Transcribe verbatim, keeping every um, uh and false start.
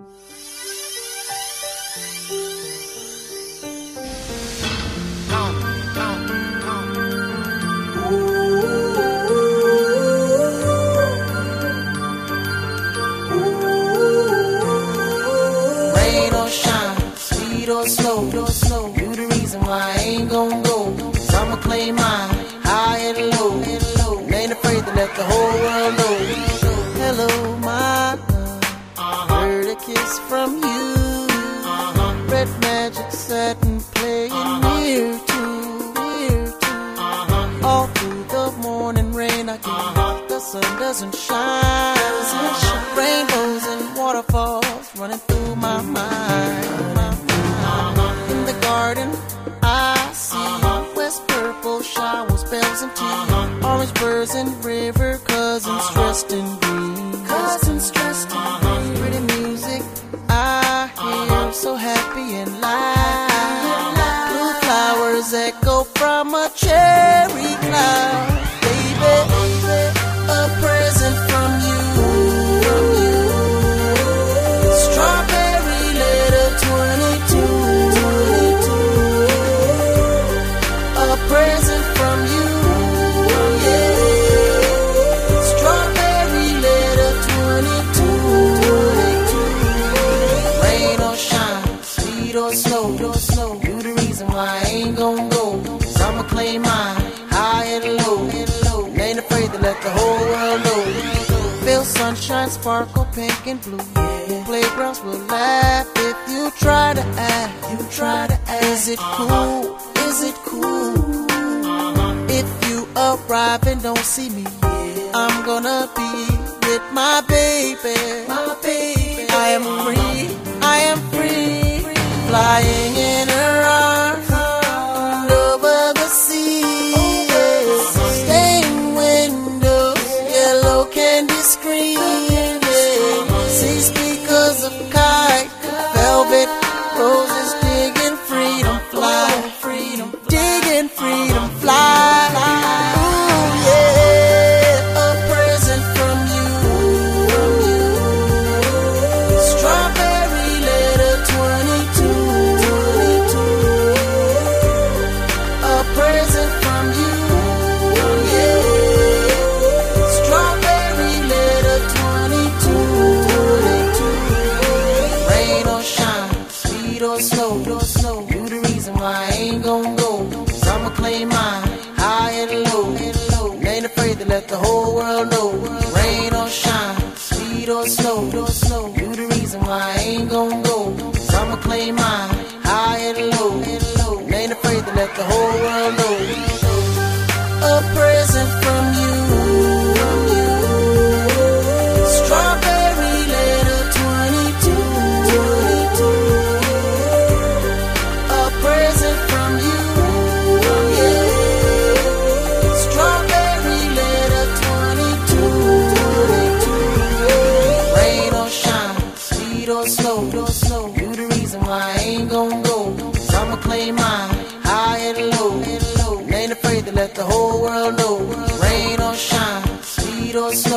Or slow, or slow, you the reason why I ain't gon' go. Cause I'ma claim mine, high and low, and low. Ain't afraid to let the whole world know. Hello, my love, uh-huh. Heard a kiss from you. Uh-huh. Red magic satin playing uh-huh. near to, near to. Uh-huh. All through the morning rain, I can uh-huh. the sun doesn't shine. Doesn't shine. Rainbows and waterfalls running through my mind. Garden, I see uh-huh. West purple showers, bells and tea, uh-huh. Orange birds and river cousins uh-huh. dressed in green, cousins dressed in uh-huh. green. Pretty music I hear, uh-huh. so happy and light. Uh-huh. Blue flowers echo from a cherry cloud. Baby, uh-huh. a present from you, from you. Strawberry letter twenty-two. Present from you, yeah. Strawberry letter twenty-two, twenty-two. Rain or shine, sweet or slow, or slow. You the reason why I ain't gon' go. Cause I'ma claim mine, high and low, and low. Ain't afraid to let the whole world know. Feel sunshine, sparkle, pink and blue. Yeah. Playgrounds will laugh if you try to act. You try to act. Is it cool? Is it cool? If you arrive and don't see me, yeah. I'm gonna be with my baby, my baby. I am free, I am free, free. Flying in her arms over the sea, yeah. Stained windows, yellow candy screen, yeah. See speakers of kite, velvet roses, digging freedom fly, freedom, digging freedom fly. Slow, slow, you the reason why I ain't gon' go. Cause I'ma claim mine, high and low, and low. Ain't afraid to let the whole world know. Rain or shine, sweet or slow, or slow. You the reason why I ain't gon' go. Cause I'ma claim mine, high and low, and low. Ain't afraid to let the whole world know. A present from you, from you. Strawberry letter twenty-two, twenty-two. Present from you, yeah. Strawberry letter twenty-two, twenty-two. Rain or shine, sweet or slow, or slow. You the reason why I ain't gon' go. Cause I'ma claim mine, high and low, and low. Ain't afraid to let the whole world know. Rain or shine, sweet or slow.